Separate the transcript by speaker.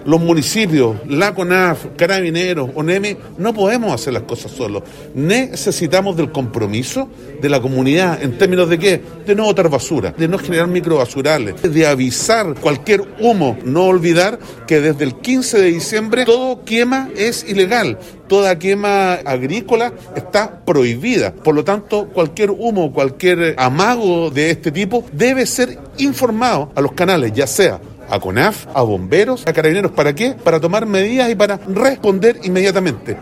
Speaker 1: los municipios, la CONAF, Carabineros, ONEMI, no podemos hacer las cosas solos. Necesitamos del compromiso de la comunidad, ¿en términos de qué? De no botar basura, de no generar microbasurales, de avisar cualquier humo. No olvidar que desde el 15 de diciembre todo quema es ilegal, toda quema agrícola está prohibida. Por lo tanto, cualquier humo, cualquier amago de este tipo debe ser informado a los canales, ya sea a CONAF, a bomberos, a carabineros. ¿Para qué? Para tomar medidas y para responder inmediatamente.